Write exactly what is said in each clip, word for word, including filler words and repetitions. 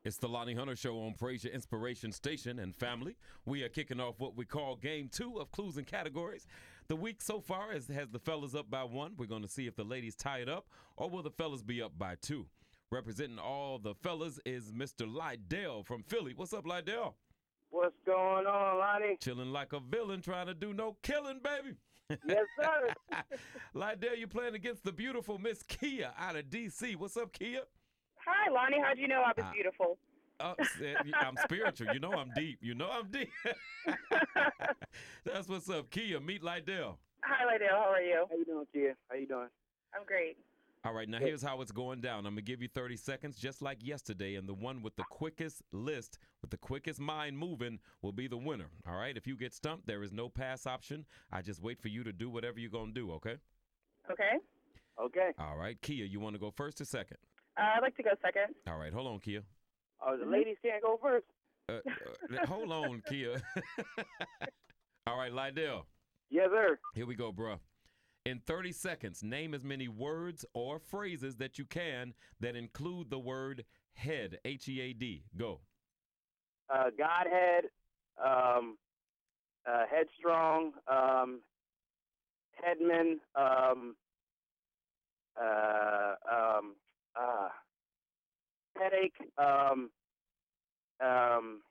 It's the Lonnie Hunter Show on Praise Your Inspiration Station and family. We are kicking off what we call game two of clues and categories. The week so far has, has the fellas up by one. We're going to see if the ladies tie it up or will the fellas be up by two. Representing all the fellas is Mister Lydell from Philly. What's up, Lydell? What's going on, Lonnie? Chilling like a villain, trying to do no killing, baby. Yes, sir. Lydell, you playing against the beautiful Miss Kia out of D C. What's up, Kia? Hi, Lonnie. How'd you know I was Uh, beautiful? Uh, I'm spiritual. You know I'm deep. You know I'm deep. That's what's up. Kia, meet Lydell. Hi, Lydell. How are you? How you doing, Kia? How you doing? I'm great. All right, now here's how it's going down. I'm going to give you thirty seconds, just like yesterday, and the one with the quickest list, with the quickest mind moving, will be the winner. All right? If you get stumped, there is no pass option. I just wait for you to do whatever you're going to do, okay? Okay. Okay. All right, Kia, you want to go first or second? Uh, I'd like to go second. All right, hold on, Kia. Oh, the ladies can't go first. Uh, uh, hold on, Kia. All right, Lydell, Yes, sir. here we go, bruh. In thirty seconds, name as many words or phrases that you can that include the word head, H E A D. Go. Uh, Godhead, um, uh, headstrong, um, headman, um, uh, um, uh, headache, um, um,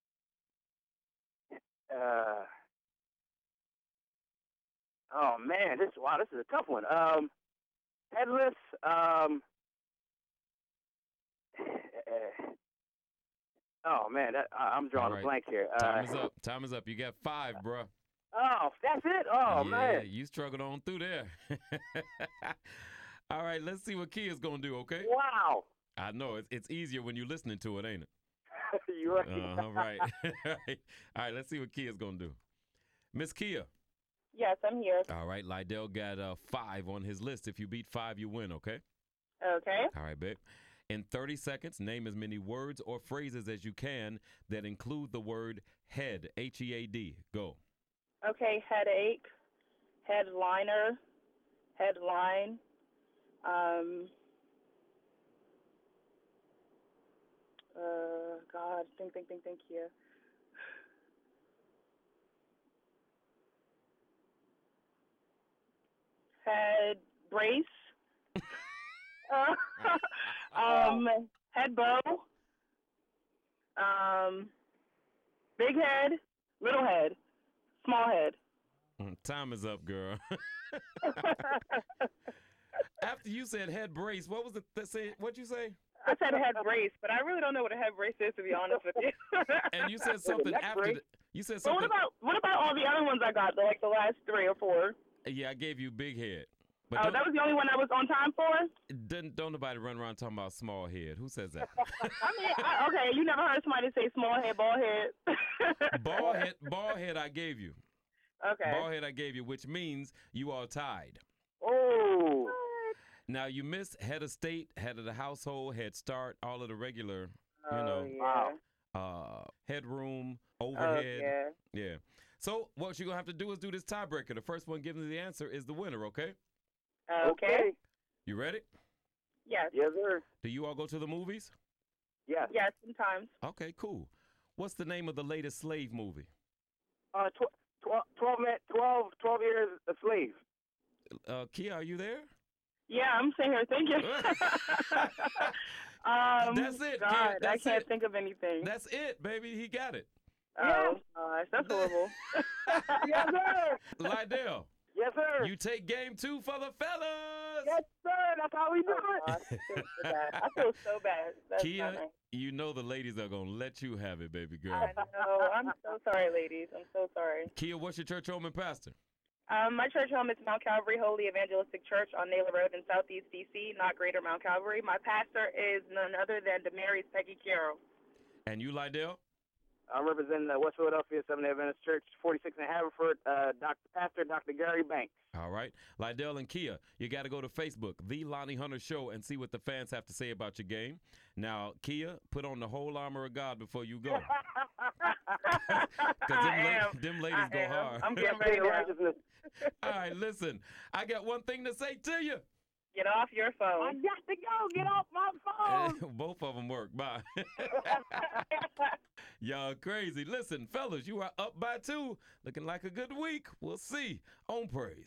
uh. Oh man, this wow, this is a tough one. Um, headless. Um, oh man, that, I, I'm drawing All right. a blank here. Uh, Time is up. Time is up. You got five, bruh. Oh, that's it. Oh yeah, man. you struggled on through there. All right, let's see what Kia's gonna do, okay? Wow. I know it's it's easier when you're listening to it, ain't it? You're right. Uh, all right. All right, let's see what Kia's gonna do. Miss Kia. Yes, I'm here. All right, Lydell got uh, five on his list. If you beat five, you win, okay? Okay. All right, babe. In thirty seconds, name as many words or phrases as you can that include the word head, H E A D. Go. Okay. Headache, headliner, headline. Um. Uh. God. Think. Think. Think. Think. Here. Head brace. uh, um, head bow. Um, big head, little head, small head. Mm, Time is up, girl. After you said head brace, what was the th- say? What'd you say? I said head brace, but I really don't know what a head brace is, to be honest with you. And you said something neck after. brace. The, you said But what something. about what about all the other ones I got? The, like the last three or four. Yeah, I gave you big head. But Oh, don't, that was the only one I was on time for. don't, don't nobody run around talking about small head. Who says that? I mean, I, okay, you never heard somebody say small head, bald head. Ball head, ball head. I gave you. Okay. Ball head. I gave you, which means you are tied. Oh. Now you missed head of state, head of the household, head start, all of the regular, you Oh, know, yeah. Wow. uh, headroom, Oh, overhead. yeah. Yeah. So what you're gonna have to do is do this tiebreaker. The first one giving the answer is the winner. Okay? Okay. You ready? Yes. Yes, sir. Do you all go to the movies? Yes. Yes, sometimes. Okay, cool. What's the name of the latest slave movie? Uh, tw- tw- twelve, man, twelve, twelve years a slave. Uh, Kia, are you there? Yeah, I'm sitting here thinking. um, That's it, God, kid. That's I can't it. think of anything. That's it, baby. He got it. Oh, gosh, that's horrible. Yes, sir. Lydell, Yes, sir. you take game two for the fellas. Yes, sir. That's how we do Oh, it. gosh, I feel so bad. I feel so bad. That's Kia, not nice. you know the ladies are gonna let you have it, baby girl. I know. I'm so sorry, ladies. I'm so sorry. Kia, what's your church home and pastor? Um, my church home is Mount Calvary Holy Evangelistic Church on Naylor Road in Southeast D C, not Greater Mount Calvary. My pastor is none other than Damaris Peggy Carroll. And you, Lydell? I'm representing the West Philadelphia Seventh-day Adventist Church, forty-six in Haverford. Uh, Doctor Pastor, Doctor Gary Banks. All right. Lydell and Kia, you got to go to Facebook, The Lonnie Hunter Show, and see what the fans have to say about your game. Now, Kia, put on the whole armor of God before you go. Because them, I la- am. them ladies I go am. hard. I'm getting ready now. Righteousness. All right, listen. I got one thing to say to you. Get off your I phone. got to go. Get off my phone. Both of them work. Bye. Y'all crazy. Listen, fellas, you are up by two. Looking like a good week. We'll see on Praise.